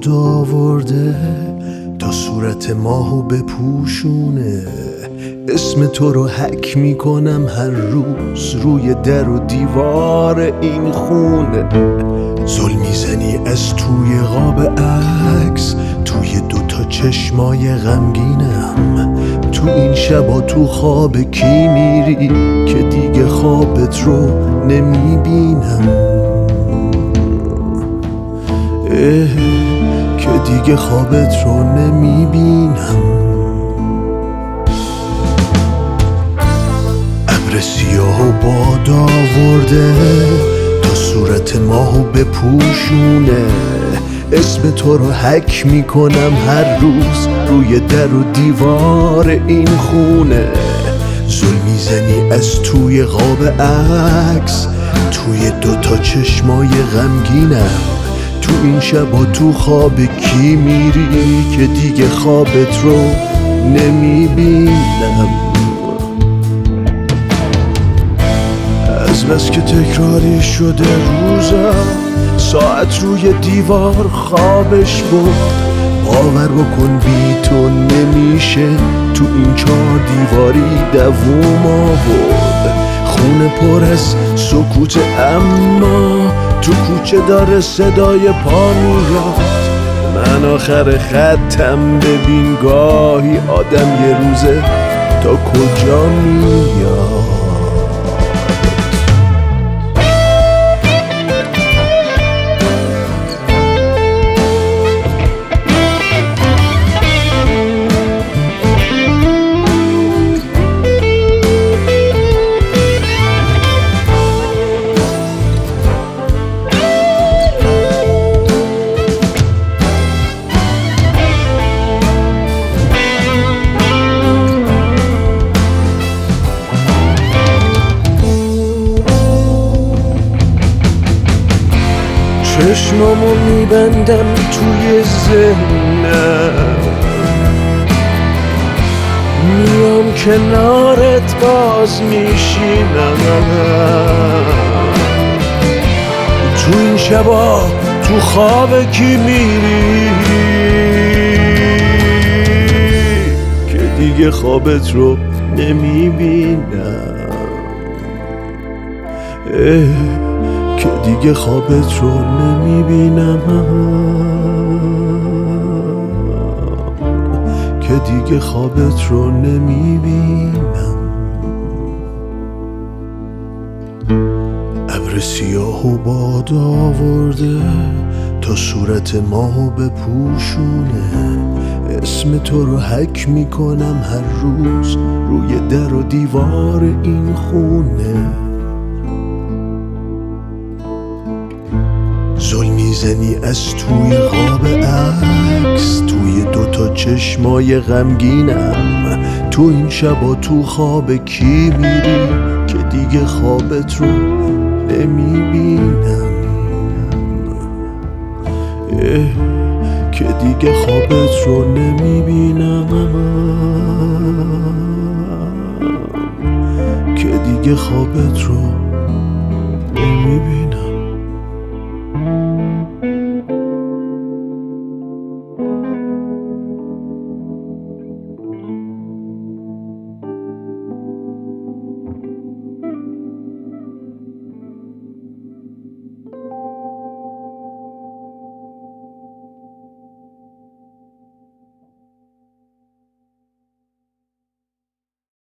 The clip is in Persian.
باد آورده تا صورت ماهو بپوشونه. اسم تو رو حک میکنم هر روز روی در و دیوار این خونه. زل میزنی از توی قاب عکس، توی دوتا چشمای غمگینم. تو این شبا تو خواب کی میری که دیگه خوابت رو نمیبینم؟ که دیگه خوابت رو نمیبینم. ابر سیاه و باد آورده تا صورت ماهو بپوشونه. اسم تو رو حک میکنم هر روز روی در و دیوار این خونه. زل میزنی از توی قاب عکس، توی دوتا چشمای غمگینم. تو این شبا تو خواب کی میری که دیگه خوابت رو نمیبینم؟ از بس که تکراری شده روزم، ساعت روی دیوار خوابش برد. باور بکن بی تو نمیشه تو این 4 دیواری دووم آورد. خونه پر از سکوت اما تو کوچه داره صدای پا میاد. من آخر خطم ببین گاهی آدم یه روزه تا کجا میاد. چشمامو میبندم توی ذهنم، میام کنارت باز میشینم. تو این شبا تو خواب کی میری که دیگه خوابت رو نمیبینم؟ که دیگه خوابت رو نمیبینم. که دیگه خوابت رو نمیبینم. ابر سیاه و باد آورده تا صورت ماهو بپوشونه. اسم تو رو حک میکنم هر روز روی در و دیوار این خونه. زل میزنی از توی قاب عکس، توی دوتا چشمای غمگینم. تو این شبا تو خواب کی میری که دیگه خوابت رو نمیبینم؟ که دیگه خوابت رو نمیبینم. که دیگه خوابت رو